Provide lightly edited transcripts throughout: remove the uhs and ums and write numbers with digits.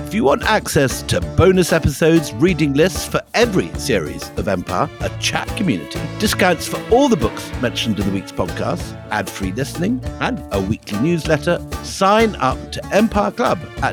If you want access to bonus episodes, reading lists for every series of Empire, a chat community, discounts for all the books mentioned in the week's podcast, ad-free listening, and a weekly newsletter, sign up to Empire Club at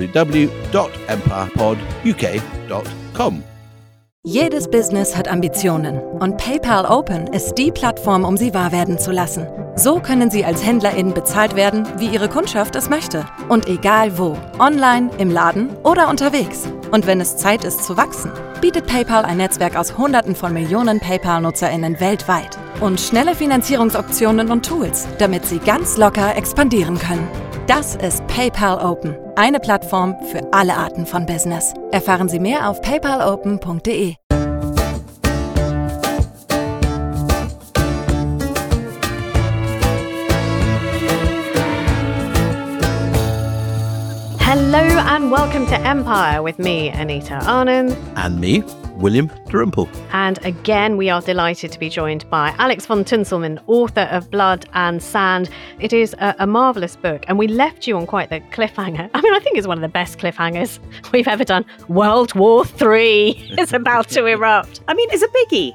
www.empirepoduk.com. Jedes Business hat Ambitionen und PayPal Open ist die Plattform, um sie wahr werden zu lassen. So können Sie als HändlerInnen bezahlt werden, wie Ihre Kundschaft es möchte. Und egal wo, online, im Laden oder unterwegs. Und wenn es Zeit ist zu wachsen, bietet PayPal ein Netzwerk aus Hunderten von Millionen PayPal-NutzerInnen weltweit. Und schnelle Finanzierungsoptionen und Tools, damit Sie ganz locker expandieren können. Das ist PayPal Open, eine Plattform für alle Arten von Business. Erfahren Sie mehr auf paypalopen.de. Hello and welcome to Empire with me, Anita Arnon. And me, William Dalrymple. And again, we are delighted to be joined by Alex von Tunselman, author of Blood and Sand. It is a marvellous book, and we left you on quite the cliffhanger. I mean, I think it's one of the best cliffhangers we've ever done. World War III is about to erupt. I mean, it's a biggie.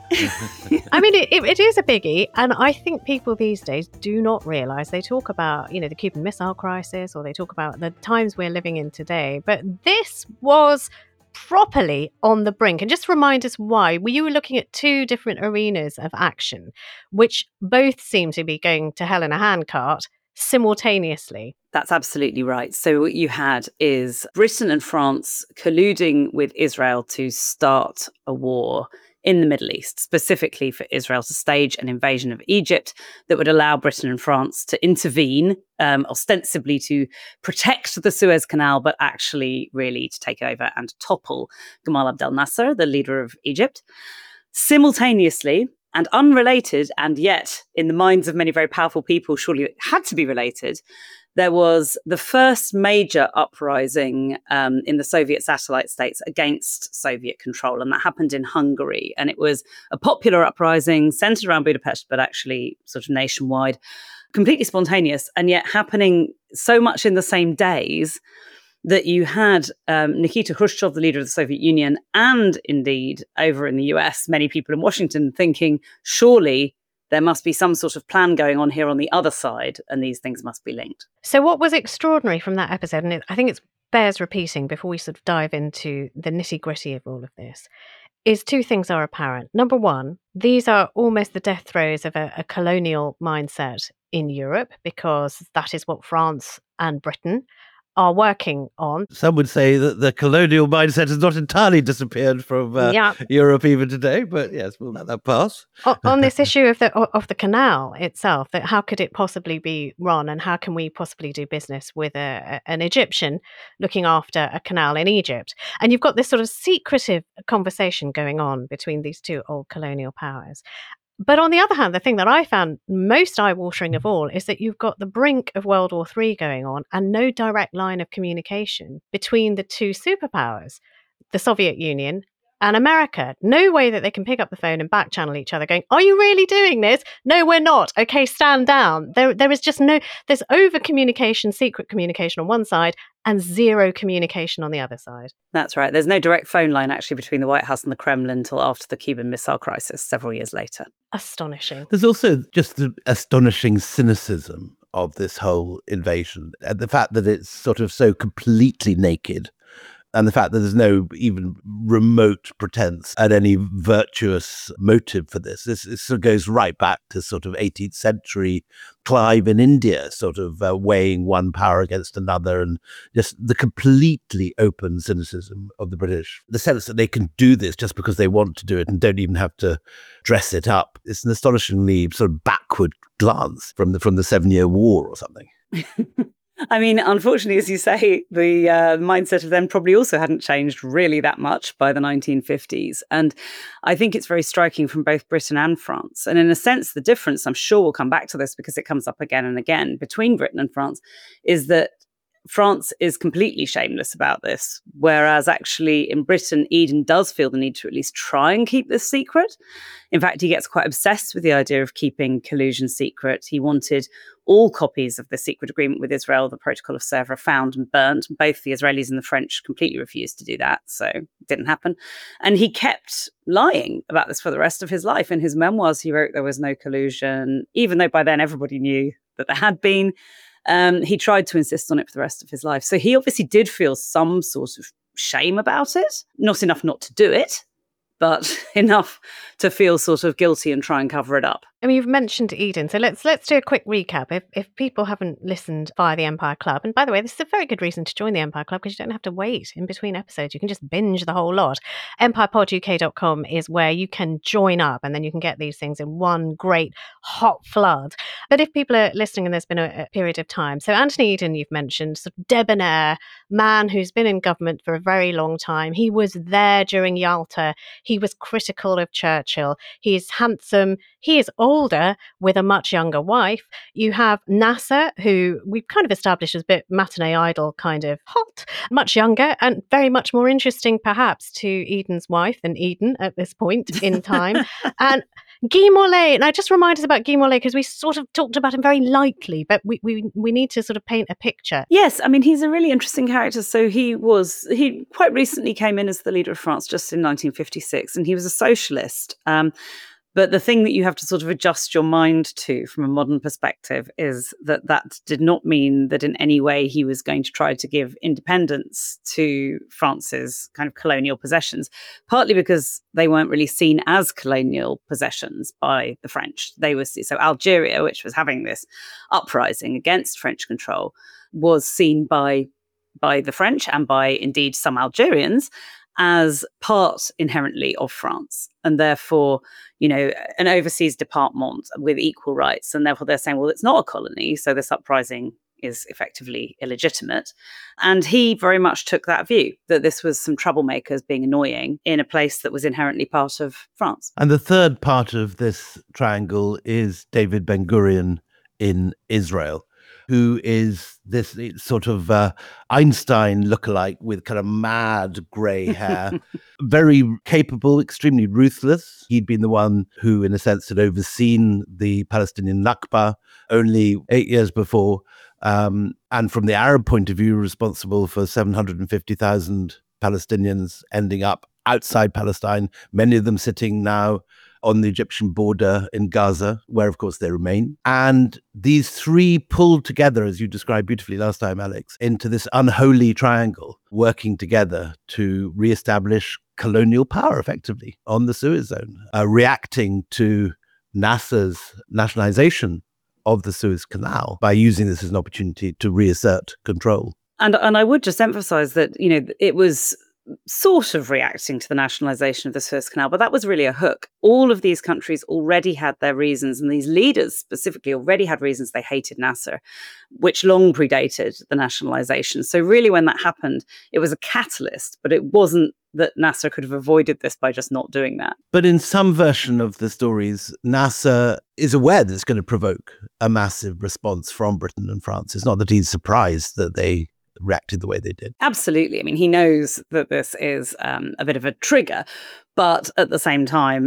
I mean, it is a biggie, and I think people these days do not realise. They talk about, the Cuban Missile Crisis, or they talk about the times we're living in today, but this was properly on the brink. And just remind us why. You were looking at two different arenas of action, which both seem to be going to hell in a handcart simultaneously. That's absolutely right. So what you had is Britain and France colluding with Israel to start a war in the Middle East, specifically for Israel to stage an invasion of Egypt that would allow Britain and France to intervene, ostensibly to protect the Suez Canal, but actually really to take over and topple Gamal Abdel Nasser, the leader of Egypt. Simultaneously, and unrelated, and yet in the minds of many very powerful people, surely it had to be related, there was the first major uprising in the Soviet satellite states against Soviet control, and that happened in Hungary. And it was a popular uprising centered around Budapest, but actually sort of nationwide, completely spontaneous, and yet happening so much in the same days that you had Nikita Khrushchev, the leader of the Soviet Union, and indeed over in the US, many people in Washington thinking, surely there must be some sort of plan going on here on the other side, and these things must be linked. So what was extraordinary from that episode, and I think it bears repeating before we sort of dive into the nitty-gritty of all of this, is two things are apparent. Number one, these are almost the death throes of a colonial mindset in Europe, because that is what France and Britain are working on. Some would say that the colonial mindset has not entirely disappeared from Europe even today, but yes, we'll let that pass. On this issue of the canal itself, that how could it possibly be run, and how can we possibly do business with an Egyptian looking after a canal in Egypt? And you've got this sort of secretive conversation going on between these two old colonial powers. But on the other hand, the thing that I found most eye-watering of all is that you've got the brink of World War III going on and no direct line of communication between the two superpowers, the Soviet Union and America. No way that they can pick up the phone and back channel each other going, are you really doing this? No, we're not. Okay, stand down. There is just there's over communication, secret communication on one side and zero communication on the other side. That's right. There's no direct phone line actually between the White House and the Kremlin until after the Cuban Missile Crisis several years later. Astonishing. There's also just the astonishing cynicism of this whole invasion, and the fact that it's sort of so completely naked, and the fact that there's no even remote pretense at any virtuous motive for this. This sort of goes right back to sort of 18th century Clive in India, sort of weighing one power against another, and just the completely open cynicism of the British. The sense that they can do this just because they want to do it and don't even have to dress it up. It's an astonishingly sort of backward glance from the 7-Year War or something. I mean, unfortunately, as you say, the mindset of them probably also hadn't changed really that much by the 1950s. And I think it's very striking from both Britain and France. And in a sense, the difference, I'm sure we'll come back to this because it comes up again and again, between Britain and France, is that France is completely shameless about this, whereas actually in Britain, Eden does feel the need to at least try and keep this secret. In fact, he gets quite obsessed with the idea of keeping collusion secret. He wanted all copies of the secret agreement with Israel, the Protocol of Sèvres, found and burnt. Both the Israelis and the French completely refused to do that, so it didn't happen. And he kept lying about this for the rest of his life. In his memoirs, he wrote there was no collusion, even though by then everybody knew that there had been. He tried to insist on it for the rest of his life. So he obviously did feel some sort of shame about it, not enough not to do it, but enough to feel sort of guilty and try and cover it up. I mean, you've mentioned Eden, so let's do a quick recap. If people haven't listened via the Empire Club, and by the way, this is a very good reason to join the Empire Club because you don't have to wait in between episodes. You can just binge the whole lot. EmpirePodUK.com is where you can join up, and then you can get these things in one great hot flood. But if people are listening and there's been a period of time, so Anthony Eden, you've mentioned, sort of debonair man who's been in government for a very long time. He was there during Yalta. He was critical of Churchill. He is handsome. He is older with a much younger wife. You have Nasser, who we've kind of established as a bit matinee idol, kind of hot, much younger and very much more interesting perhaps to Eden's wife than Eden at this point in time. And Guy Mollet. Now, just remind us about Guy Mollet because we sort of talked about him very lightly, but we need to sort of paint a picture. Yes, I mean, he's a really interesting character. So he quite recently came in as the leader of France just in 1956, and he was a socialist. But the thing that you have to sort of adjust your mind to from a modern perspective is that did not mean that in any way he was going to try to give independence to France's kind of colonial possessions, partly because they weren't really seen as colonial possessions by the French. So Algeria, which was having this uprising against French control, was seen by the French and by indeed some Algerians as part inherently of France, and therefore, an overseas department with equal rights. And therefore they're saying, well, it's not a colony, so this uprising is effectively illegitimate. And he very much took that view, that this was some troublemakers being annoying in a place that was inherently part of France. And the third part of this triangle is David Ben-Gurion in Israel, who is this sort of Einstein lookalike with kind of mad grey hair, very capable, extremely ruthless. He'd been the one who, in a sense, had overseen the Palestinian Nakba only 8 years before. And from the Arab point of view, responsible for 750,000 Palestinians ending up outside Palestine, many of them sitting now on the Egyptian border in Gaza, where, of course, they remain. And these three pulled together, as you described beautifully last time, Alex, into this unholy triangle, working together to reestablish colonial power, effectively, on the Suez Zone, reacting to Nasser's nationalization of the Suez Canal by using this as an opportunity to reassert control. And I would just emphasize that, it was sort of reacting to the nationalization of the Suez Canal, but that was really a hook. All of these countries already had their reasons, and these leaders specifically already had reasons they hated Nasser, which long predated the nationalization. So really when that happened, it was a catalyst, but it wasn't that Nasser could have avoided this by just not doing that. But in some version of the stories, Nasser is aware that it's going to provoke a massive response from Britain and France. It's not that he's surprised that they reacted the way they did. Absolutely. I mean, he knows that this is a bit of a trigger, but at the same time,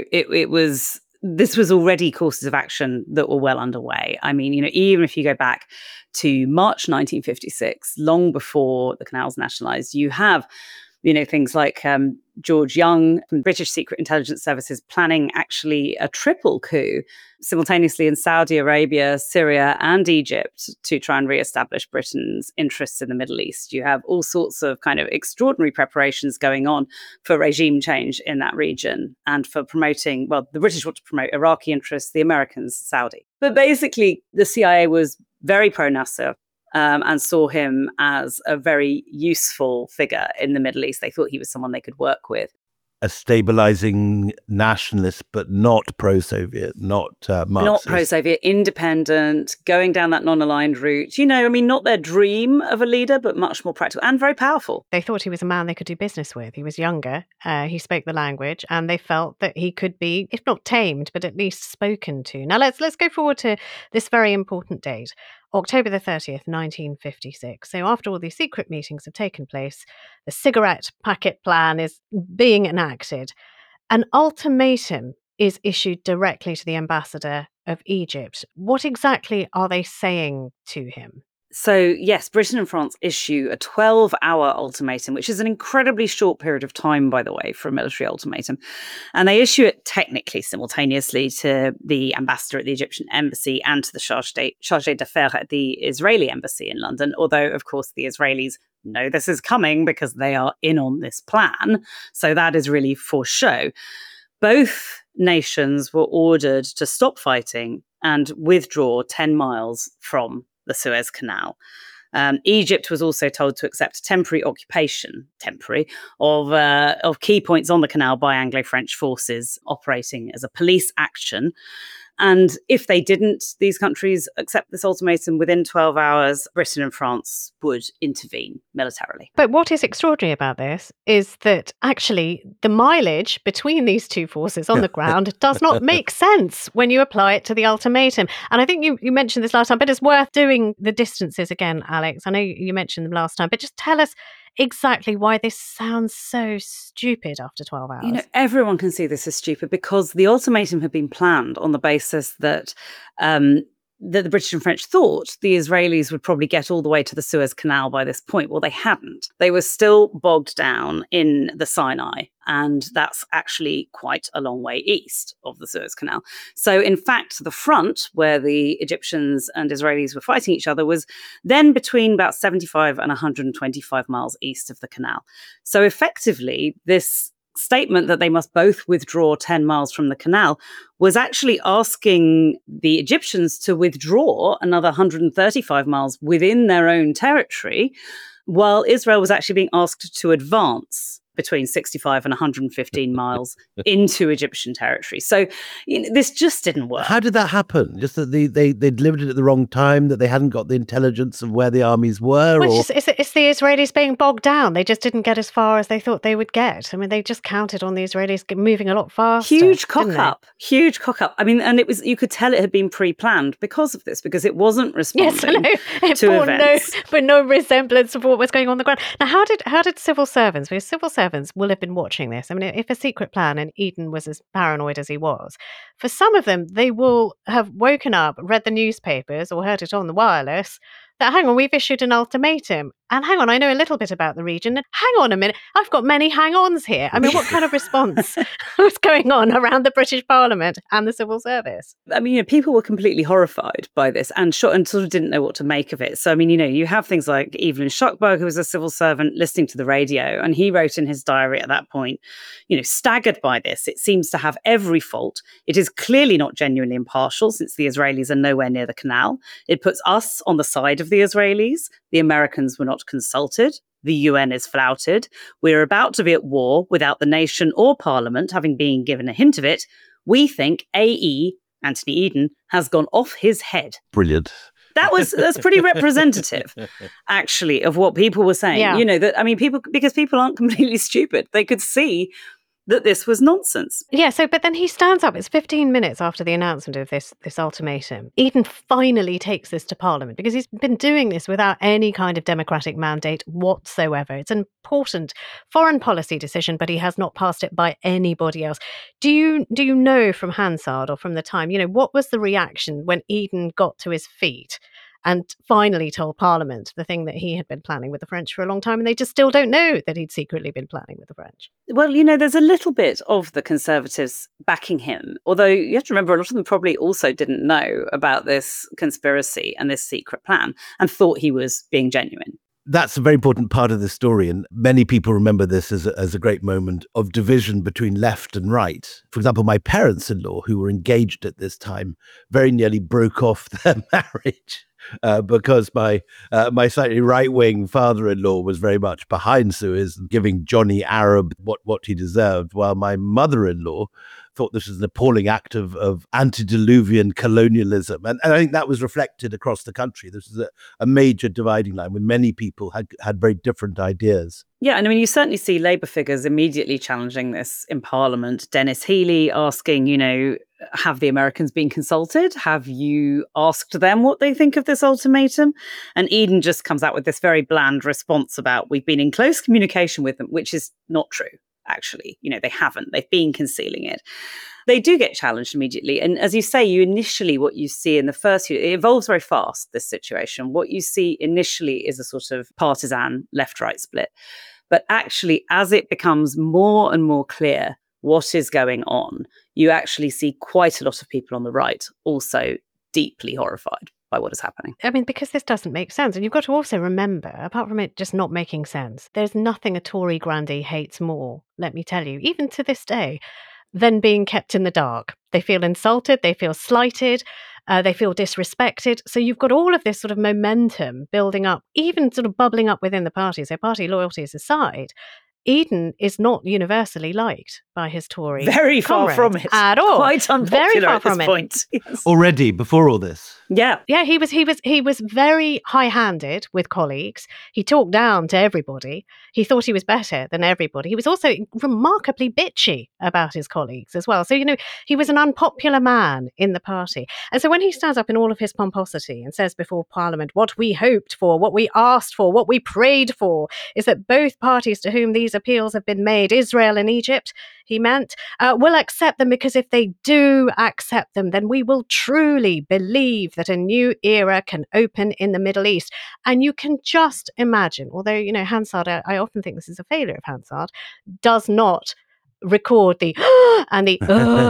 this was already courses of action that were well underway. I mean, even if you go back to March 1956, long before the canal's nationalized, you have things like George Young from British Secret Intelligence Services planning actually a triple coup simultaneously in Saudi Arabia, Syria, and Egypt to try and reestablish Britain's interests in the Middle East. You have all sorts of kind of extraordinary preparations going on for regime change in that region and for promoting, the British want to promote Iraqi interests, the Americans, Saudi. But basically, the CIA was very pro-Nasser, and saw him as a very useful figure in the Middle East. They thought he was someone they could work with. A stabilizing nationalist, but not pro-Soviet, not Marxist. Not pro-Soviet, independent, going down that non-aligned route. Not their dream of a leader, but much more practical and very powerful. They thought he was a man they could do business with. He was younger, he spoke the language, and they felt that he could be, if not tamed, but at least spoken to. Now let's go forward to this very important date October the 30th, 1956. So after all these secret meetings have taken place, the cigarette packet plan is being enacted. An ultimatum is issued directly to the ambassador of Egypt. What exactly are they saying to him? So, yes, Britain and France issue a 12-hour ultimatum, which is an incredibly short period of time, by the way, for a military ultimatum. And they issue it technically simultaneously to the ambassador at the Egyptian embassy and to the chargé d'affaires at the Israeli embassy in London, although, of course, the Israelis know this is coming because they are in on this plan. So that is really for show. Both nations were ordered to stop fighting and withdraw 10 miles from the Suez Canal. Egypt was also told to accept temporary occupation, of key points on the canal by Anglo-French forces operating as a police action. And if they didn't, these countries accept this ultimatum within 12 hours, Britain and France would intervene militarily. But what is extraordinary about this is that actually the mileage between these two forces on the ground does not make sense when you apply it to the ultimatum. And I think you mentioned this last time, but it's worth doing the distances again, Alex. I know you mentioned them last time, but just tell us exactly why this sounds so stupid after 12 hours. You know, everyone can see this is stupid because the ultimatum had been planned on the basis that the British and French thought the Israelis would probably get all the way to the Suez Canal by this point. Well, they hadn't. They were still bogged down in the Sinai, and that's actually quite a long way east of the Suez Canal. So, in fact, the front where the Egyptians and Israelis were fighting each other was then between about 75 and 125 miles east of the canal. So, effectively, this statement that they must both withdraw 10 miles from the canal was actually asking the Egyptians to withdraw another 135 miles within their own territory, while Israel was actually being asked to advance between 65 and 115 miles into Egyptian territory. So this just didn't work. How did that happen? Just that they delivered it at the wrong time, that they hadn't got the intelligence of where the armies were? Well, it's the Israelis being bogged down. They just didn't get as far as they thought they would get. I mean, they just counted on the Israelis moving a lot faster. Huge cock-up. I mean, and it was, you could tell it had been pre-planned because of this, because it wasn't responding to events. But no resemblance of what was going on the ground. Now, how did civil servants, because civil servants will have been watching this. I mean, if a secret plan and Eden was as paranoid as he was, for some of them, they will have woken up, read the newspapers or heard it on the wireless that, hang on, we've issued an ultimatum. And hang on, I know a little bit about the region. And hang on a minute, I've got many hang-ons here. I mean, what kind of response was going on around the British Parliament and the civil service? I mean, people were completely horrified by this and sort of didn't know what to make of it. So, I mean, you have things like Evelyn Schuckberg, who was a civil servant, listening to the radio, and he wrote in his diary at that point, staggered by this. It seems to have every fault. It is clearly not genuinely impartial, since the Israelis are nowhere near the canal. It puts us on the side of the Israelis. The Americans were not consulted. The UN is flouted. We're about to be at war without the nation or parliament having been given a hint of it. We think AE, Anthony Eden, has gone off his head. Brilliant. That's pretty representative, actually, of what people were saying. Yeah. Because people aren't completely stupid. They could see that this was nonsense. Yeah, but then he stands up. It's 15 minutes after the announcement of this ultimatum. Eden finally takes this to Parliament because he's been doing this without any kind of democratic mandate whatsoever. It's an important foreign policy decision, but he has not passed it by anybody else. Do you know from Hansard or from the time, what was the reaction when Eden got to his feet and finally told Parliament the thing that he had been planning with the French for a long time, and they just still don't know that he'd secretly been planning with the French? Well, there's a little bit of the Conservatives backing him, although you have to remember a lot of them probably also didn't know about this conspiracy and this secret plan and thought he was being genuine. That's a very important part of the story, and many people remember this as a great moment of division between left and right. For example, my parents-in-law, who were engaged at this time, very nearly broke off their marriage. Because my slightly right-wing father-in-law was very much behind Suez and giving Johnny Arab what he deserved, while my mother-in-law thought this was an appalling act of antediluvian colonialism. And I think that was reflected across the country. This is a major dividing line with many people had very different ideas. Yeah, and I mean, you certainly see Labour figures immediately challenging this in Parliament. Dennis Healey asking, have the Americans been consulted? Have you asked them what they think of this ultimatum? And Eden just comes out with this very bland response about, we've been in close communication with them, which is not true, actually. They haven't. They've been concealing it. They do get challenged immediately. And as you say, what you see in the first year, it evolves very fast, this situation. What you see initially is a sort of partisan left-right split. But actually, as it becomes more and more clear what is going on, you actually see quite a lot of people on the right also deeply horrified by what is happening. I mean, because this doesn't make sense. And you've got to also remember, apart from it just not making sense, there's nothing a Tory grandee hates more, let me tell you, even to this day, than being kept in the dark. They feel insulted, they feel slighted, they feel disrespected. So you've got all of this sort of momentum building up, even sort of bubbling up within the party. So party loyalties aside, Eden is not universally liked by his Tory very far from it at all. Quite unpopular very far at this from point. It. Yes. Already before all this. Yeah. He was very high-handed with colleagues. He talked down to everybody. He thought he was better than everybody. He was also remarkably bitchy about his colleagues as well. So, he was an unpopular man in the party. And so when he stands up in all of his pomposity and says before Parliament, what we hoped for, what we asked for, what we prayed for, is that both parties to whom these appeals have been made, Israel and Egypt, he meant, will accept them, because if they do accept them, then we will truly believe that a new era can open in the Middle East. And you can just imagine, although, Hansard, I often think this is a failure of Hansard, does not record the and the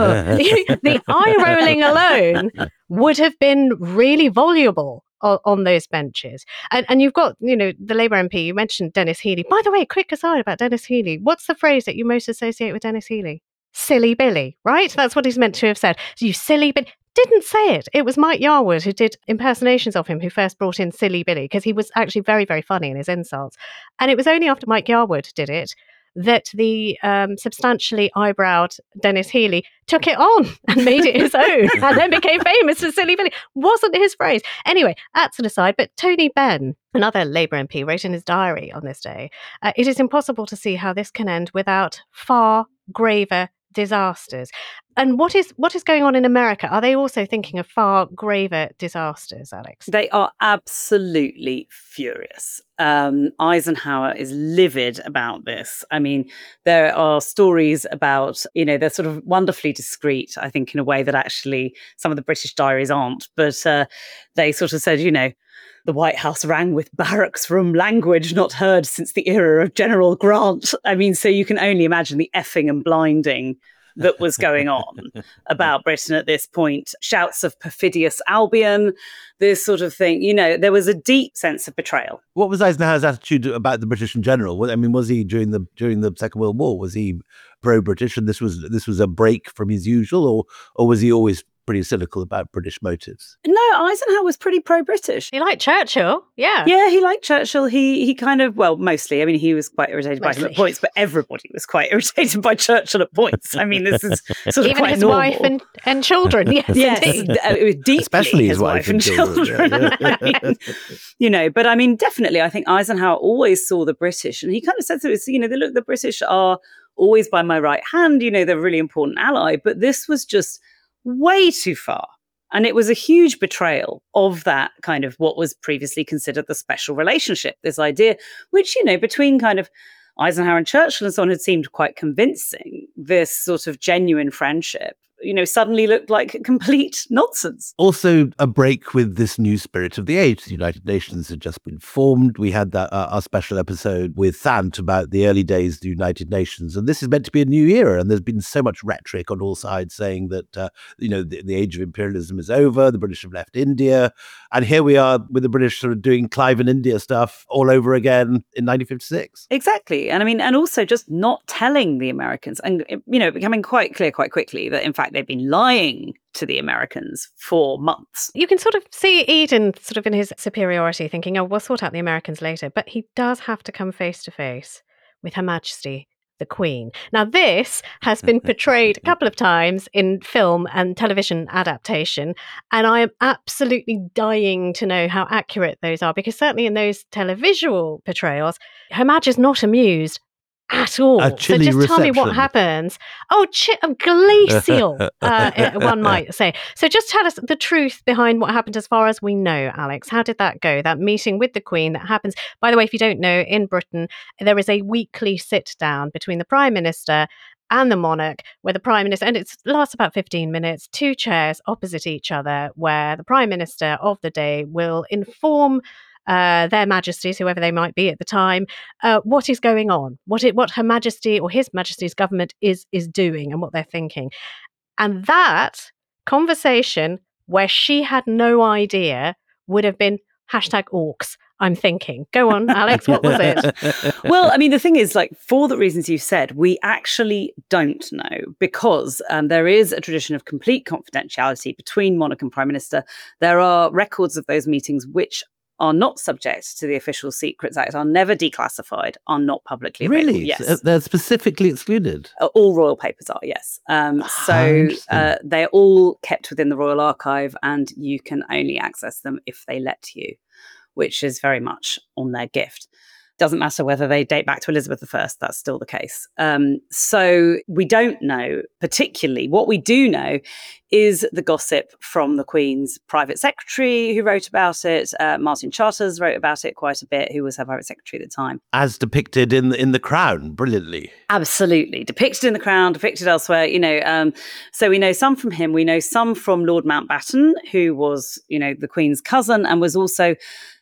the eye rolling alone would have been really voluble on those benches. And you've got, the Labour MP, you mentioned Dennis Healey. By the way, quick aside about Dennis Healey. What's the phrase that you most associate with Dennis Healey? Silly Billy, right? That's what he's meant to have said. You silly Billy. Didn't say it. It was Mike Yarwood who did impersonations of him who first brought in Silly Billy, because he was actually very, very funny in his insults. And it was only after Mike Yarwood did it that the substantially eyebrowed Dennis Healey took it on and made it his own and then became famous for Silly Billy. Wasn't his phrase. Anyway, that's an aside. But Tony Benn, another Labour MP, wrote in his diary on this day, it is impossible to see how this can end without far graver disasters. And what is going on in America? Are they also thinking of far graver disasters, Alex? They are absolutely furious. Eisenhower is livid about this. I mean, there are stories about, they're sort of wonderfully discreet, I think, in a way that actually some of the British diaries aren't. But they sort of said, the White House rang with barracks room language not heard since the era of General Grant. I mean, so you can only imagine the effing and blinding that was going on about Britain at this point. Shouts of perfidious Albion, this sort of thing. There was a deep sense of betrayal. What was Eisenhower's attitude about the British in general? I mean, was he during the Second World War? Was he pro-British, and this was a break from his usual, or was he always pretty cynical about British motives? No, Eisenhower was pretty pro-British. He liked Churchill, yeah. Yeah, he liked Churchill. He kind of, mostly. I mean, he was quite irritated by him at points, but everybody was quite irritated by Churchill at points. I mean, this is sort of even quite his normal. wife and children. Yes, indeed. Deeply especially his wife and children. Yeah. But I mean, definitely, I think Eisenhower always saw the British, and he kind of said to us, the British are always by my right hand. They're a really important ally, but this was just way too far. And it was a huge betrayal of that kind of what was previously considered the special relationship, this idea, which, between kind of Eisenhower and Churchill and so on had seemed quite convincing, this sort of genuine friendship, suddenly looked like complete nonsense. Also, a break with this new spirit of the age. The United Nations had just been formed. We had that our special episode with Thant about the early days of the United Nations. And this is meant to be a new era. And there's been so much rhetoric on all sides saying that, the age of imperialism is over. The British have left India. And here we are with the British sort of doing Clive and India stuff all over again in 1956. Exactly. And I mean, and also just not telling the Americans and, becoming quite clear quite quickly that, in fact, they've been lying to the Americans for months. You can sort of see Eden sort of in his superiority thinking, we'll sort out the Americans later. But he does have to come face to face with Her Majesty, the Queen. Now, this has been portrayed a couple of times in film and television adaptation, and I am absolutely dying to know how accurate those are, because certainly in those televisual portrayals, Her Majesty's not amused at all. A So chilly just tell me what reception. happens. Oh, glacial, one might say. So just tell us the truth behind what happened as far as we know, Alex. How did that go? That meeting with the Queen that happens. By the way, if you don't know, in Britain, there is a weekly sit down between the Prime Minister and the monarch, where the Prime Minister, and it lasts about 15 minutes, two chairs opposite each other, where the Prime Minister of the day will inform their Majesties, whoever they might be at the time, what is going on, what Her Majesty or His Majesty's government is doing and what they're thinking. And that conversation, where she had no idea, would have been #orcs, I'm thinking. Go on, Alex, what was it? Well, I mean, the thing is, like, for the reasons you said, we actually don't know, because there is a tradition of complete confidentiality between monarch and Prime Minister. There are records of those meetings which are not subject to the Official Secrets Act, are never declassified, are not publicly available. Really? Yes. They're specifically excluded? All royal papers are, yes. So they're all kept within the Royal Archive, and you can only access them if they let you, which is very much on their gift. Doesn't matter whether they date back to Elizabeth I, that's still the case. So we don't know particularly. What we do know is the gossip from the Queen's private secretary who wrote about it. Martin Charters wrote about it quite a bit, who was her private secretary at the time. As depicted in The Crown, brilliantly. Absolutely. Depicted in The Crown, depicted elsewhere, So we know some from him. We know some from Lord Mountbatten, who was, the Queen's cousin and was also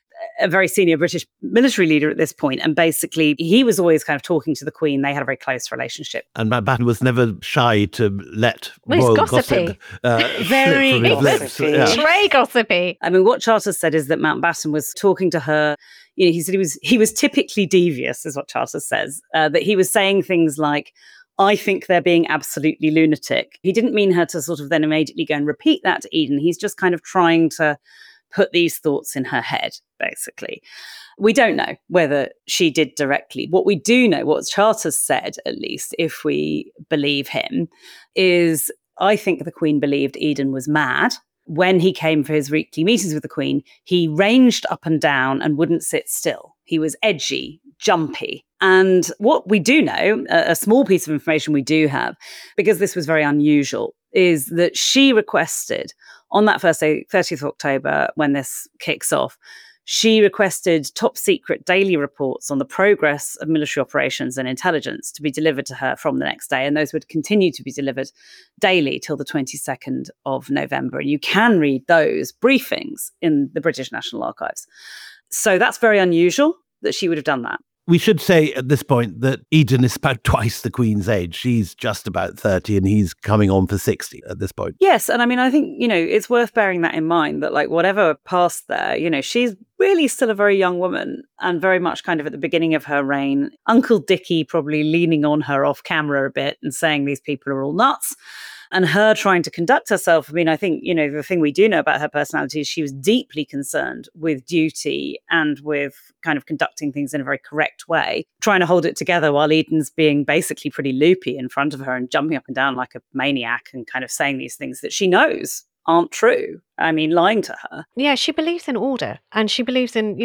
a very senior British military leader at this point. And basically, he was always kind of talking to the Queen. They had a very close relationship. And Mountbatten was never shy to let Well, royal gossipy. gossip Very slip from his lips. gossipy. Yeah. Very gossipy. I mean, what Charters said is that Mountbatten was talking to her. He said he was typically devious, is what Charters says. That he was saying things like, I think they're being absolutely lunatic. He didn't mean her to sort of then immediately go and repeat that to Eden. He's just kind of trying to put these thoughts in her head, basically. We don't know whether she did directly. What we do know, what Charters said, at least, if we believe him, is I think the Queen believed Eden was mad. When he came for his weekly meetings with the Queen, he ranged up and down and wouldn't sit still. He was edgy, jumpy. And what we do know, a small piece of information we do have, because this was very unusual, is that she requested on that first day, 30th of October, when this kicks off, she requested top secret daily reports on the progress of military operations and intelligence to be delivered to her from the next day. And those would continue to be delivered daily till the 22nd of November. And you can read those briefings in the British National Archives. So that's very unusual that she would have done that. We should say at this point that Eden is about twice the Queen's age. She's just about 30 and he's coming on for 60 at this point. Yes. And I mean, I think, it's worth bearing that in mind that like whatever passed there, she's really still a very young woman and very much kind of at the beginning of her reign. Uncle Dickie probably leaning on her off camera a bit and saying these people are all nuts. And her trying to conduct herself. I mean, I think, the thing we do know about her personality is she was deeply concerned with duty and with kind of conducting things in a very correct way, trying to hold it together while Eden's being basically pretty loopy in front of her and jumping up and down like a maniac and kind of saying these things that she knows aren't true. I mean, lying to her. Yeah, she believes in order, and she believes in,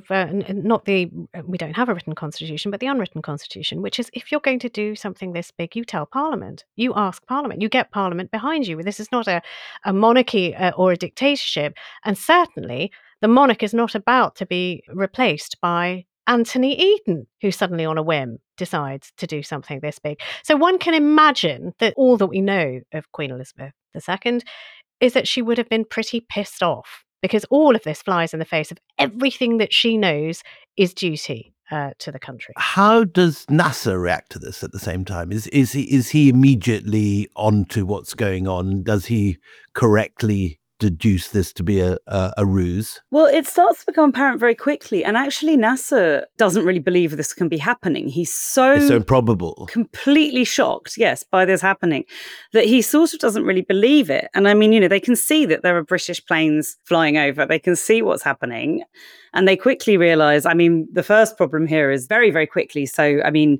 not we don't have a written constitution, but the unwritten constitution, which is if you're going to do something this big, you tell Parliament, you ask Parliament, you get Parliament behind you. This is not a monarchy or a dictatorship. And certainly the monarch is not about to be replaced by Anthony Eden, who suddenly on a whim decides to do something this big. So one can imagine that all that we know of Queen Elizabeth II is that she would have been pretty pissed off, because all of this flies in the face of everything that she knows is duty to the country. How does Nasser react to this at the same time? Is he immediately onto what's going on? Does he correctly deduce this to be a ruse? Well, it starts to become apparent very quickly. And actually, Nasser doesn't really believe this can be happening. It's so improbable. Completely shocked, yes, by this happening, that he sort of doesn't really believe it. And I mean, they can see that there are British planes flying over. They can see what's happening. And they quickly realize, I mean, the first problem here is very, very quickly. So, I mean,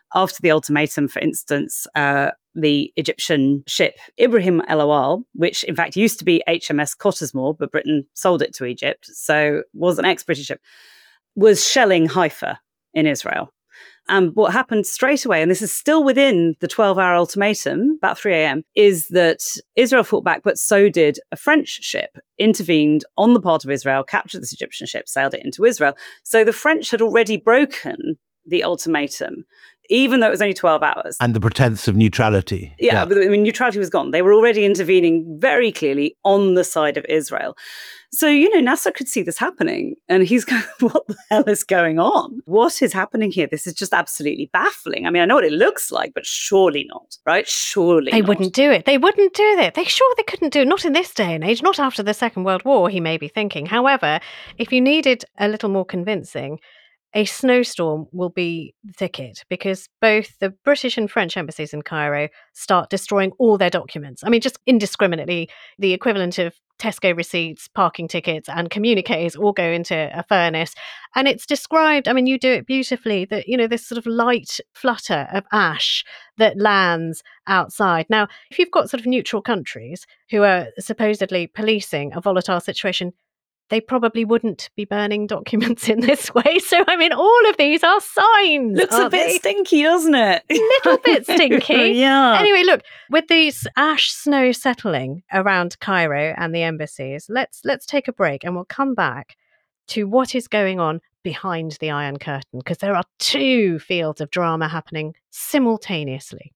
After the ultimatum, for instance, the Egyptian ship Ibrahim El Awal, which in fact used to be HMS Cottesmore, but Britain sold it to Egypt, so was an ex-British ship, was shelling Haifa in Israel. And what happened straight away, and this is still within the 12-hour ultimatum, about 3 a.m., is that Israel fought back, but so did a French ship, intervened on the part of Israel, captured this Egyptian ship, sailed it into Israel. So the French had already broken the ultimatum, even though it was only 12 hours. And the pretense of neutrality. Yeah, but I mean, neutrality was gone. They were already intervening very clearly on the side of Israel. So, Nasser could see this happening and he's going, what the hell is going on? What is happening here? This is just absolutely baffling. I mean, I know what it looks like, but surely not, right? Surely They not. wouldn't do it. They wouldn't do it. They couldn't do it. Not in this day and age, not after the Second World War, he may be thinking. However, if you needed a little more convincing, a snowstorm will be the ticket, because both the British and French embassies in Cairo start destroying all their documents. I mean, just indiscriminately, the equivalent of Tesco receipts, parking tickets, and communiques all go into a furnace. And it's described, I mean, you do it beautifully, that, this sort of light flutter of ash that lands outside. Now, if you've got sort of neutral countries who are supposedly policing a volatile situation, they probably wouldn't be burning documents in this way. So, I mean, all of these are signs. Looks a bit stinky, doesn't it? Little bit stinky. Yeah. Anyway, look, with these ash snow settling around Cairo and the embassies, let's take a break and we'll come back to what is going on behind the Iron Curtain, because there are two fields of drama happening simultaneously.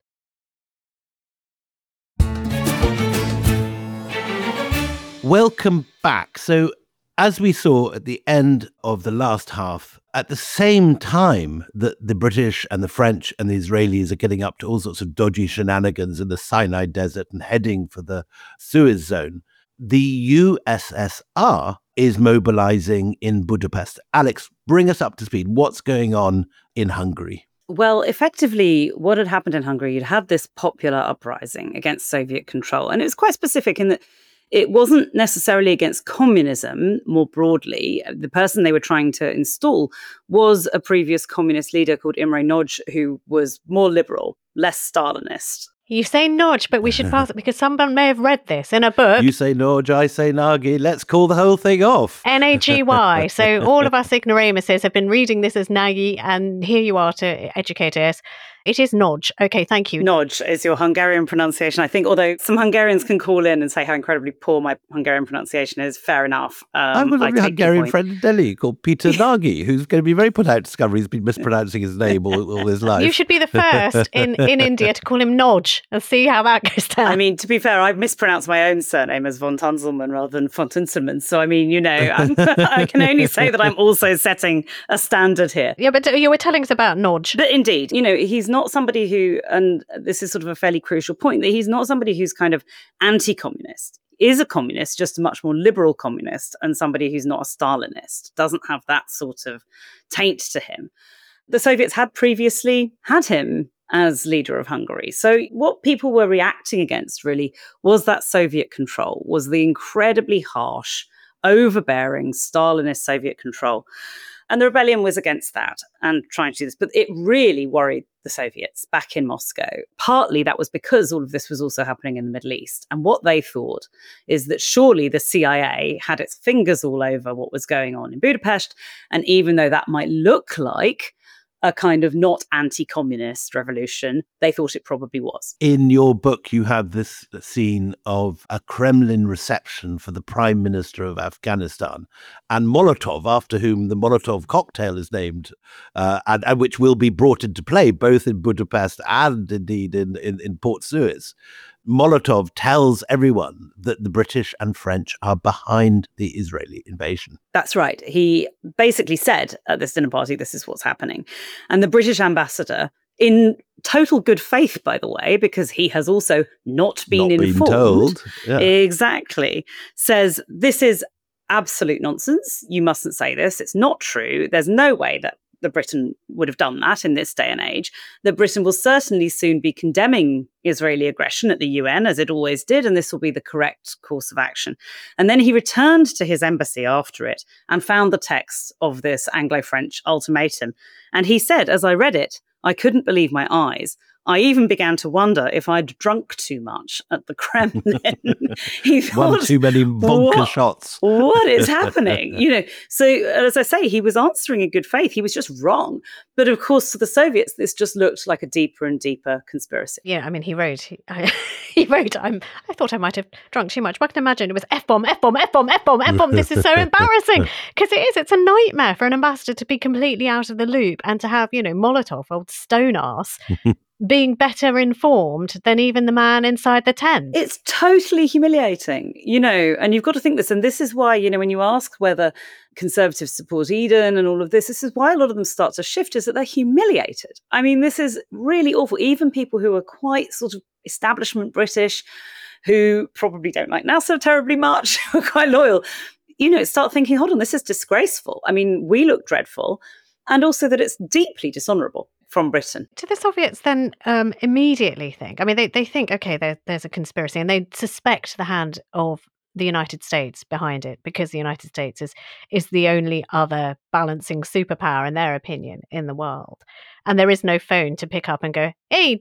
Welcome back. So, as we saw at the end of the last half, at the same time that the British and the French and the Israelis are getting up to all sorts of dodgy shenanigans in the Sinai Desert and heading for the Suez Zone, the USSR is mobilizing in Budapest. Alex, bring us up to speed. What's going on in Hungary? Well, effectively, what had happened in Hungary, you'd had this popular uprising against Soviet control. And it was quite specific in that it wasn't necessarily against communism more broadly. The person they were trying to install was a previous communist leader called Imre Nagy, who was more liberal, less Stalinist. You say Nagy, but we should pass it because someone may have read this in a book. You say Nagy, I say Nagy. Let's call the whole thing off. Nagy. So all of us ignoramuses have been reading this as Nagy, and here you are to educate us. It is Nagy. Okay, thank you. Nagy is your Hungarian pronunciation, I think, although some Hungarians can call in and say how incredibly poor my Hungarian pronunciation is. Fair enough. I've got a lovely Hungarian friend in Delhi called Peter Nagy, who's going to be very put out to discover he's been mispronouncing his name all his life. You should be the first in India to call him Nagy and see how that goes down. I mean, to be fair, I've mispronounced my own surname as von Tunzelmann rather than von Tunzelmann. So, I mean, I can only say that I'm also setting a standard here. Yeah, but you were telling us about Nagy. But indeed, he's not somebody who, and this is sort of a fairly crucial point, that he's not somebody who's kind of anti-communist. He is a communist, just a much more liberal communist, and somebody who's not a Stalinist, doesn't have that sort of taint to him. The Soviets had previously had him as leader of Hungary. So what people were reacting against really was that Soviet control, was the incredibly harsh, overbearing Stalinist Soviet control. And the rebellion was against that and trying to do this. But it really worried the Soviets back in Moscow. Partly that was because all of this was also happening in the Middle East. And what they thought is that surely the CIA had its fingers all over what was going on in Budapest. And even though that might look like a kind of not anti-communist revolution, they thought it probably was. In your book, you have this scene of a Kremlin reception for the Prime Minister of Afghanistan and Molotov, after whom the Molotov cocktail is named, and which will be brought into play both in Budapest and indeed in Port Suez. Molotov tells everyone that the British and French are behind the Israeli invasion. That's right. He basically said at this dinner party, this is what's happening. And the British ambassador, in total good faith, by the way, because he has also not been informed. Yeah. Exactly. Says, this is absolute nonsense. You mustn't say this. It's not true. There's no way that Britain would have done that in this day and age, that Britain will certainly soon be condemning Israeli aggression at the UN, as it always did, and this will be the correct course of action. And then he returned to his embassy after it and found the text of this Anglo-French ultimatum. And he said, as I read it, I couldn't believe my eyes. I even began to wonder if I'd drunk too much at the Kremlin. He thought, one too many vodka shots. What is happening? So as I say, he was answering in good faith. He was just wrong. But of course, to the Soviets, this just looked like a deeper and deeper conspiracy. Yeah, I mean, he wrote, I thought I might have drunk too much. But I can imagine it was F-bomb, F-bomb, F-bomb, F-bomb, F-bomb. This is so embarrassing. Because it's a nightmare for an ambassador to be completely out of the loop and to have, Molotov, old stone ass, being better informed than even the man inside the tent. It's totally humiliating, and you've got to think this. And this is why, when you ask whether Conservatives support Eden and all of this is why a lot of them start to shift, is that they're humiliated. I mean, this is really awful. Even people who are quite sort of establishment British, who probably don't like NASA terribly much, who are quite loyal, start thinking, hold on, this is disgraceful. I mean, we look dreadful. And also that it's deeply dishonourable from Britain. Do the Soviets then immediately think, I mean, they think, okay, there's a conspiracy, and they suspect the hand of the United States behind it, because the United States is the only other balancing superpower, in their opinion, in the world. And there is no phone to pick up and go, hey,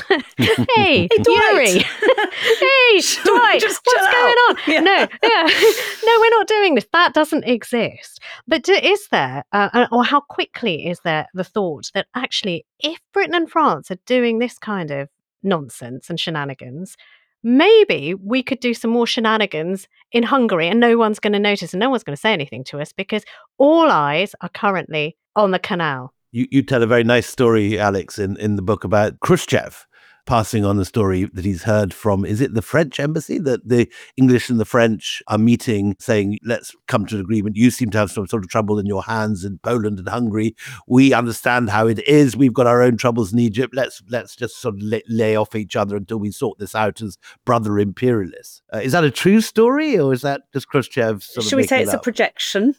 hey, Yuri, hey, Dwight, what's going on? Yeah. No, we're not doing this. That doesn't exist. But is there, or how quickly is there the thought that actually, if Britain and France are doing this kind of nonsense and shenanigans, maybe we could do some more shenanigans in Hungary and no one's going to notice and no one's going to say anything to us, because all eyes are currently on the canal. You tell a very nice story, Alex, in the book about Khrushchev passing on the story that he's heard from, is it the French embassy, that the English and the French are meeting, saying, let's come to an agreement. You seem to have some sort of trouble in your hands in Poland and Hungary. We understand how it is. We've got our own troubles in Egypt. Let's just sort of lay off each other until we sort this out as brother imperialists. Is that a true story, or is that just Khrushchev sort of Should we say it's a projection?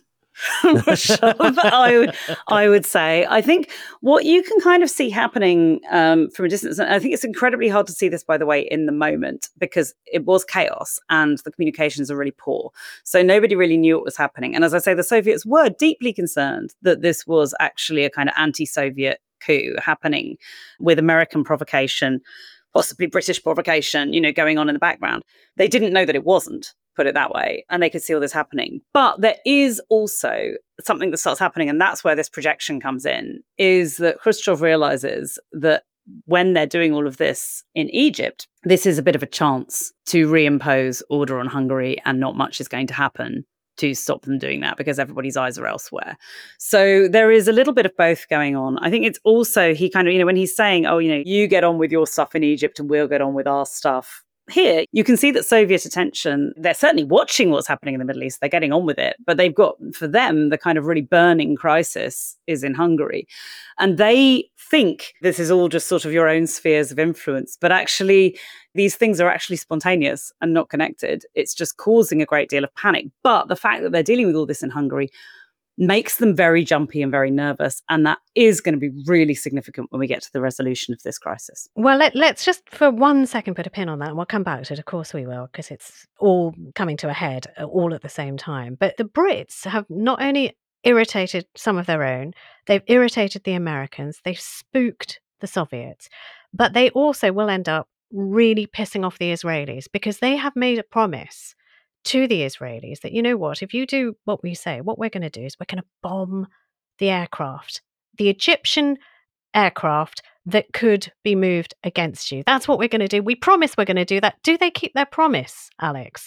I would say, I think what you can kind of see happening from a distance, and I think it's incredibly hard to see this, by the way, in the moment, because it was chaos and the communications are really poor. So nobody really knew what was happening. And as I say, the Soviets were deeply concerned that this was actually a kind of anti-Soviet coup happening, with American provocation, possibly British provocation, going on in the background. They didn't know that it wasn't, put it that way, and they could see all this happening. But there is also something that starts happening, and that's where this projection comes in, is that Khrushchev realizes that when they're doing all of this in Egypt, this is a bit of a chance to reimpose order on Hungary, and not much is going to happen to stop them doing that, because everybody's eyes are elsewhere. So there is a little bit of both going on. I think it's also, he kind of, when he's saying, oh, you get on with your stuff in Egypt and we'll get on with our stuff here, you can see that Soviet attention, they're certainly watching what's happening in the Middle East, they're getting on with it, but they've got, for them, the kind of really burning crisis is in Hungary. And they think this is all just sort of your own spheres of influence, but actually these things are actually spontaneous and not connected. It's just causing a great deal of panic. But the fact that they're dealing with all this in Hungary makes them very jumpy and very nervous. And that is going to be really significant when we get to the resolution of this crisis. Well, let's just for 1 second put a pin on that, and we'll come back to it. Of course we will, because it's all coming to a head all at the same time. But the Brits have not only irritated some of their own, they've irritated the Americans, they've spooked the Soviets, but they also will end up really pissing off the Israelis, because they have made a promise to the Israelis that, if you do what we say, what we're going to do is we're going to bomb the aircraft, the Egyptian aircraft that could be moved against you. That's what we're going to do. We promise we're going to do that. Do they keep their promise, Alex?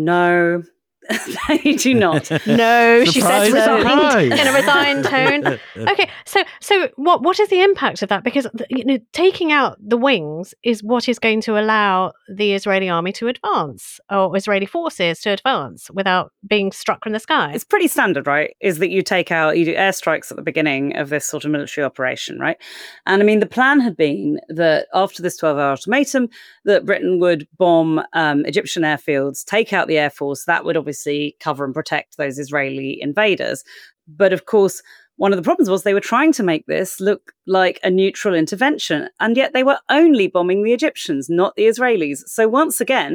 No. They do not. No, she says Surprise. in a resigned tone. Okay, so what is the impact of that? Because taking out the wings is what is going to allow the Israeli army to advance, or Israeli forces to advance without being struck from the sky. It's pretty standard, right? Is that you do airstrikes at the beginning of this sort of military operation, right? And I mean, the plan had been that after this 12-hour ultimatum, that Britain would bomb Egyptian airfields, take out the Air Force. That would obviously cover and protect those Israeli invaders. But of course, one of the problems was they were trying to make this look like a neutral intervention, and yet they were only bombing the Egyptians, not the Israelis. So once again,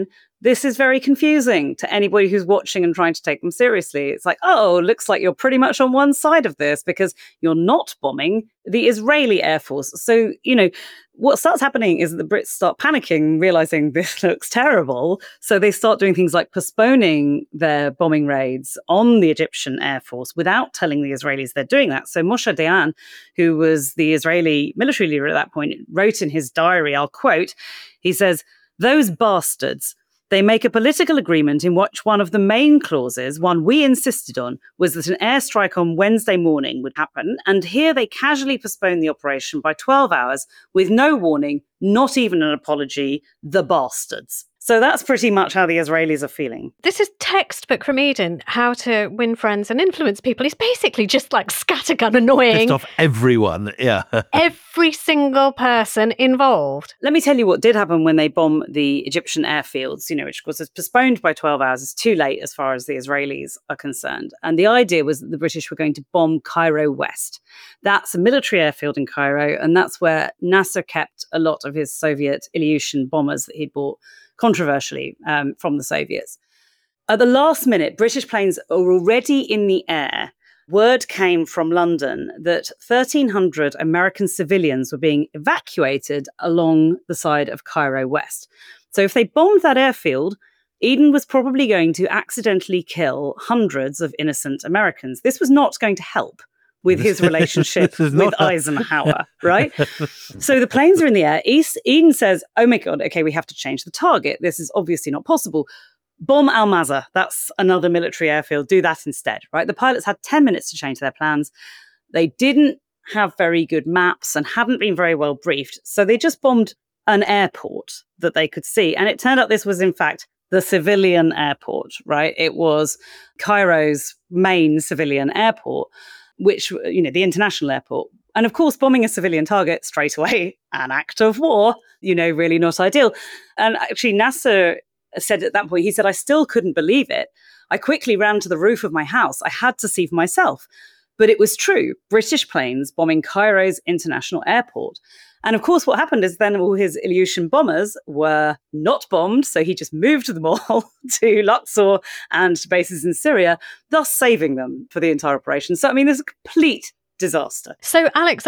This is very confusing to anybody who's watching and trying to take them seriously. It's like, oh, looks like you're pretty much on one side of this because you're not bombing the Israeli Air Force. So, what starts happening is that the Brits start panicking, realizing this looks terrible. So they start doing things like postponing their bombing raids on the Egyptian Air Force without telling the Israelis they're doing that. So Moshe Dayan, who was the Israeli military leader at that point, wrote in his diary, I'll quote, he says, "Those bastards, they make a political agreement in which one of the main clauses, one we insisted on, was that an airstrike on Wednesday morning would happen. And here they casually postpone the operation by 12 hours with no warning, not even an apology. The bastards." So that's pretty much how the Israelis are feeling. This is textbook from Eden, how to win friends and influence people. It's basically just like scattergun annoying. Pissed off everyone, yeah. Every single person involved. Let me tell you what did happen when they bombed the Egyptian airfields, which was postponed by 12 hours. It's too late as far as the Israelis are concerned. And the idea was that the British were going to bomb Cairo West. That's a military airfield in Cairo, and that's where Nasser kept a lot of his Soviet Ilyushin bombers that he'd bought controversially from the Soviets. At the last minute, British planes are already in the air. Word came from London that 1,300 American civilians were being evacuated along the side of Cairo West. So if they bombed that airfield, Eden was probably going to accidentally kill hundreds of innocent Americans. This was not going to help with his relationship with Eisenhower, right? So the planes are in the air. Eden says, oh my God, okay, we have to change the target. This is obviously not possible. Bomb Al-Mazar. That's another military airfield. Do that instead, right? The pilots had 10 minutes to change their plans. They didn't have very good maps and hadn't been very well briefed. So they just bombed an airport that they could see. And it turned out this was, in fact, the civilian airport, right? It was Cairo's main civilian airport, which, the international airport. And of course, bombing a civilian target straight away, an act of war, really not ideal. And actually, Nasser said at that point, he said, I still couldn't believe it. I quickly ran to the roof of my house. I had to see for myself. But it was true. British planes bombing Cairo's international airport. And of course, what happened is then all his Ilyushin bombers were not bombed. So he just moved them all to Luxor and to bases in Syria, thus saving them for the entire operation. So, there's a complete disaster. So, Alex,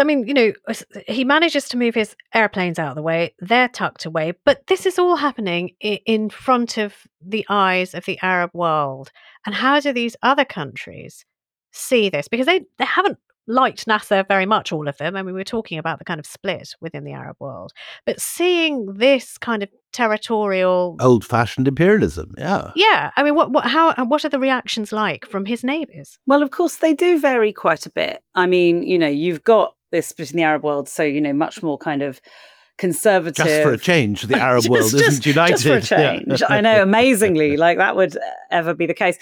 he manages to move his airplanes out of the way. They're tucked away. But this is all happening in front of the eyes of the Arab world. And how do these other countries see this? Because they haven't liked Nasser very much, all of them. We're talking about the kind of split within the Arab world. But seeing this kind of territorial... old-fashioned imperialism, yeah. Yeah. What are the reactions like from his neighbours? Well, of course, they do vary quite a bit. You've got this split in the Arab world, so, much more kind of conservative. Just for a change, the Arab world isn't united. Just for a change. Yeah. I know, amazingly, like that would ever be the case.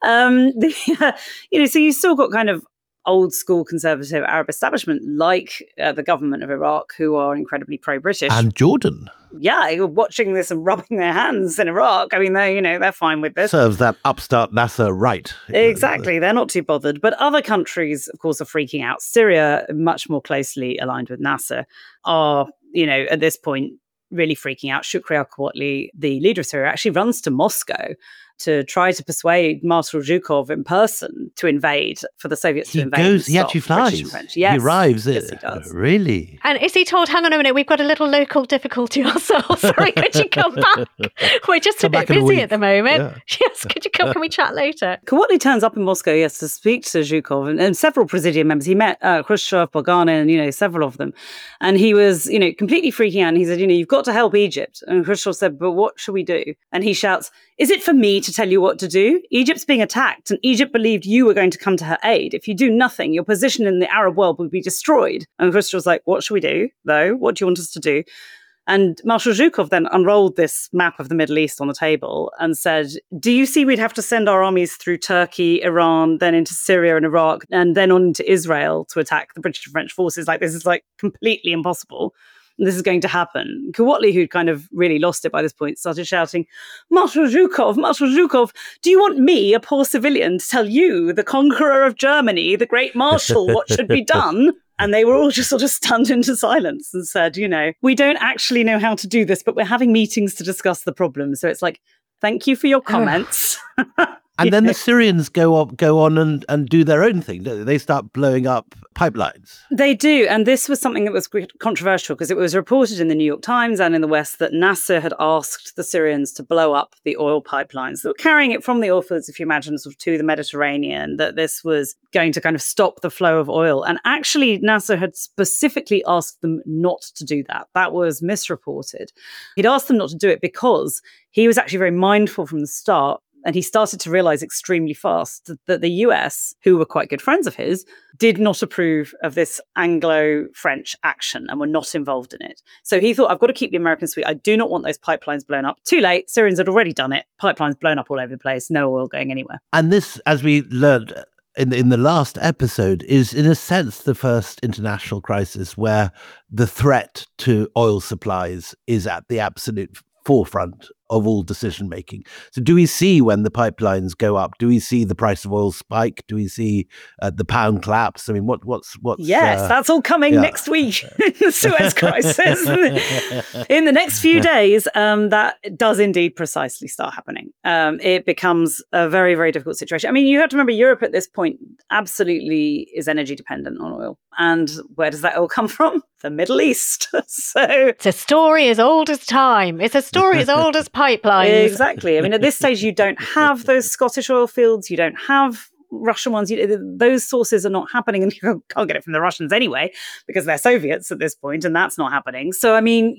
So you've still got kind of old school conservative Arab establishment like the government of Iraq, who are incredibly pro-British. And Jordan. Yeah, you're watching this and rubbing their hands in Iraq. They're fine with this. Serves that upstart Nasser right. Exactly. They're not too bothered. But other countries, of course, are freaking out. Syria, much more closely aligned with Nasser, are, at this point, really freaking out. Shukri al-Quwatli, the leader of Syria, actually runs to Moscow to try to persuade Marshal Zhukov in person to invade, for the Soviets to invade. He actually flies. Yes. He arrives. Yes, he does. Really? And is he told, hang on a minute, we've got a little local difficulty ourselves. Sorry, could you come back? We're just a bit busy at the moment. Yeah. Yes, could you come? Can we chat later? Quwatli turns up in Moscow, yes, to speak to Zhukov and several Presidium members. He met Khrushchev, Bulganin, and, several of them. And he was, completely freaking out. And he said, you've got to help Egypt. And Khrushchev said, but what should we do? And he shouts, is it for me to tell you what to do? Egypt's being attacked, and Egypt believed you were going to come to her aid. If you do nothing, your position in the Arab world will be destroyed. And Khrushchev was like, what should we do, though? What do you want us to do? And Marshal Zhukov then unrolled this map of the Middle East on the table and said, do you see we'd have to send our armies through Turkey, Iran, then into Syria and Iraq, and then on into Israel to attack the British and French forces? This is completely impossible. This is going to happen. Quwatli, who'd kind of really lost it by this point, started shouting, Marshal Zhukov, do you want me, a poor civilian, to tell you, the conqueror of Germany, the great marshal, what should be done? And they were all just sort of stunned into silence and said, we don't actually know how to do this, but we're having meetings to discuss the problem. So it's Thank you for your comments. And then the Syrians go on and do their own thing, don't they? They start blowing up pipelines. They do. And this was something that was controversial because it was reported in the New York Times and in the West that Nasser had asked the Syrians to blow up the oil pipelines that were carrying it from the oil fields, if you imagine, sort of to the Mediterranean, that this was going to kind of stop the flow of oil. And actually, Nasser had specifically asked them not to do that. That was misreported. He'd asked them not to do it because he was actually very mindful from the start. And he started to realize extremely fast that the US, who were quite good friends of his, did not approve of this Anglo-French action and were not involved in it. So he thought, I've got to keep the Americans sweet. I do not want those pipelines blown up. Too late. Syrians had already done it. Pipelines blown up all over the place. No oil going anywhere. And this, as we learned in the last episode, is in a sense the first international crisis where the threat to oil supplies is at the absolute forefront of all decision making. So do we see when the pipelines go up? Do we see the price of oil spike? Do we see the pound collapse? I mean, what's yes, that's all coming next week. The Suez crisis. In the next few days, that does indeed precisely start happening. It becomes a very, very difficult situation. I mean, you have to remember Europe at this point absolutely is energy dependent on oil. And where does that oil come from? The Middle East. So it's a story as old as time. It's a story as old as pipelines. Exactly. I mean, at this stage, you don't have those Scottish oil fields. You don't have Russian ones. Those sources are not happening, and you can't get it from the Russians anyway because they're Soviets at this point, and that's not happening. So, I mean,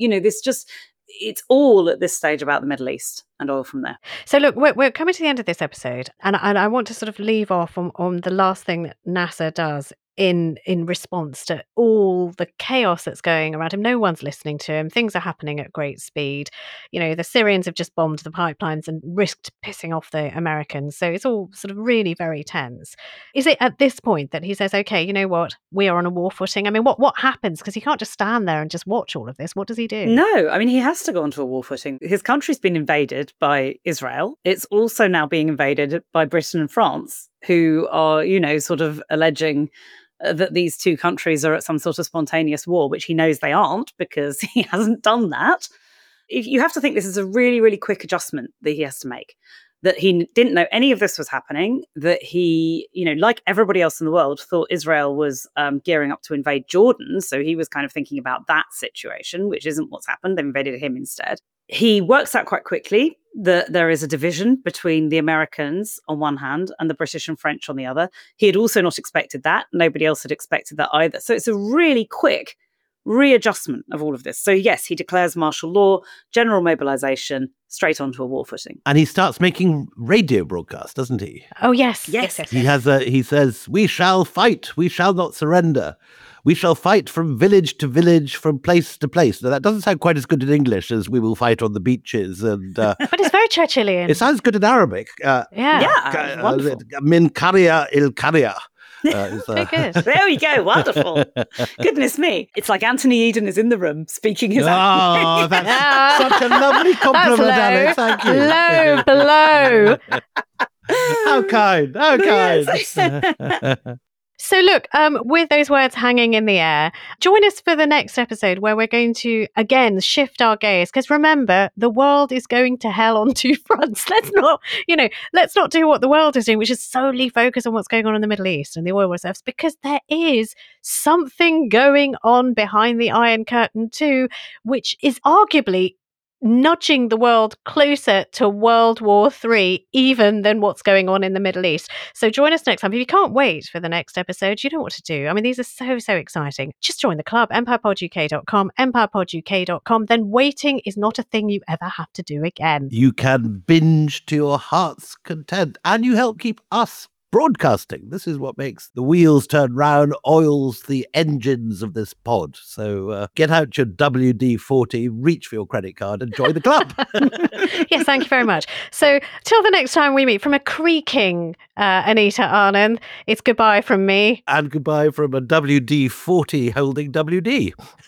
it's all at this stage about the Middle East and oil from there. So look, we're coming to the end of this episode, and I want to sort of leave off on the last thing that Nasser does in response to all the chaos that's going around him. No one's listening to him. Things are happening at great speed. The Syrians have just bombed the pipelines and risked pissing off the Americans. So it's all sort of really very tense. Is it at this point that he says, okay, you know what, we are on a war footing? I mean, what happens? Because he can't just stand there and just watch all of this. What does he do? No, I mean, he has to go onto a war footing. His country's been invaded by Israel. It's also now being invaded by Britain and France, who are, sort of alleging that these two countries are at some sort of spontaneous war, which he knows they aren't because he hasn't done that. You have to think this is a really, really quick adjustment that he has to make, that he didn't know any of this was happening, that he, like everybody else in the world, thought Israel was gearing up to invade Jordan. So he was kind of thinking about that situation, which isn't what's happened. They invaded him instead. He works out quite quickly that there is a division between the Americans on one hand and the British and French on the other. He had also not expected that. Nobody else had expected that either. So it's a really quick readjustment of all of this. So yes, he declares martial law, general mobilization, straight onto a war footing. And he starts making radio broadcasts, doesn't he? Oh, yes. He says, we shall fight, we shall not surrender. We shall fight from village to village, from place to place. Now, that doesn't sound quite as good in English as we will fight on the beaches. And but it's very Churchillian. It sounds good in Arabic. Wonderful. Min Qaria il Qaria. Very good. There we go. Wonderful. Goodness me. It's like Anthony Eden is in the room speaking his Oh, that's such a lovely compliment, Alex. Thank you. Low blow. How kind. How kind. So look, with those words hanging in the air, join us for the next episode where we're going to, again, shift our gaze. Because remember, the world is going to hell on two fronts. Let's not do what the world is doing, which is solely focus on what's going on in the Middle East and the oil reserves, because there is something going on behind the Iron Curtain too, which is arguably nudging the world closer to World War III, even than what's going on in the Middle East. So join us next time. If you can't wait for the next episode, you know what to do. I mean, these are so exciting. Just join the club, empirepoduk.com, empirepoduk.com. Then waiting is not a thing you ever have to do again. You can binge to your heart's content, and you help keep us broadcasting. This is what makes the wheels turn round, oils the engines of this pod. So get out your WD-40, reach for your credit card and join the club. Yes, thank you very much. So till the next time we meet, from a creaking Anita Anand, it's goodbye from me. And goodbye from a WD-40 holding WD.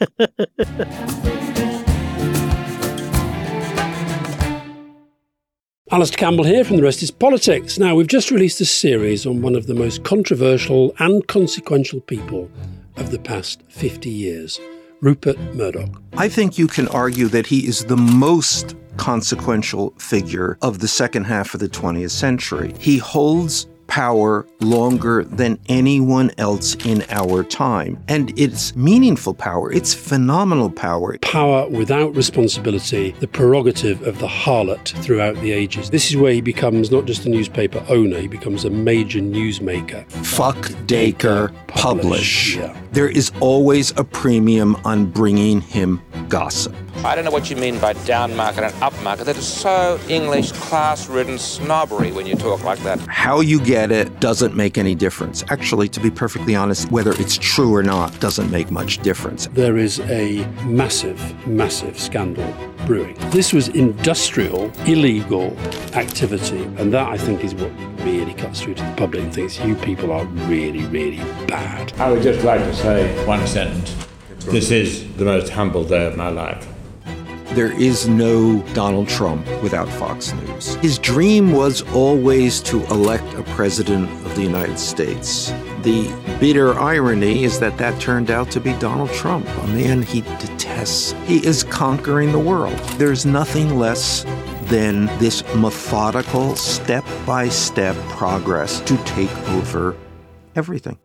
Alistair Campbell here from The Rest is Politics. Now, we've just released a series on one of the most controversial and consequential people of the past 50 years, Rupert Murdoch. I think you can argue that he is the most consequential figure of the second half of the 20th century. He holds power longer than anyone else in our time. And it's meaningful power. It's phenomenal power. Power without responsibility, the prerogative of the harlot throughout the ages. This is where he becomes not just a newspaper owner, he becomes a major newsmaker. Fuck Dacre, publish. Yeah. There is always a premium on bringing him gossip. I don't know what you mean by down market and up market. That is so English, class-ridden snobbery when you talk like that. How you get it doesn't make any difference. Actually, to be perfectly honest, whether it's true or not doesn't make much difference. There is a massive, massive scandal brewing. This was industrial, illegal activity, and that, I think, is what really cuts through to the public and thinks you people are really, really bad. I would just like to say one sentence. This is the most humble day of my life. There is no Donald Trump without Fox News. His dream was always to elect a president of the United States. The bitter irony is that that turned out to be Donald Trump, a man he detests. He is conquering the world. There's nothing less than this methodical, step-by-step progress to take over everything.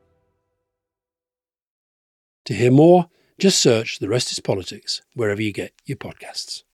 To hear more, just search The Rest is Politics wherever you get your podcasts.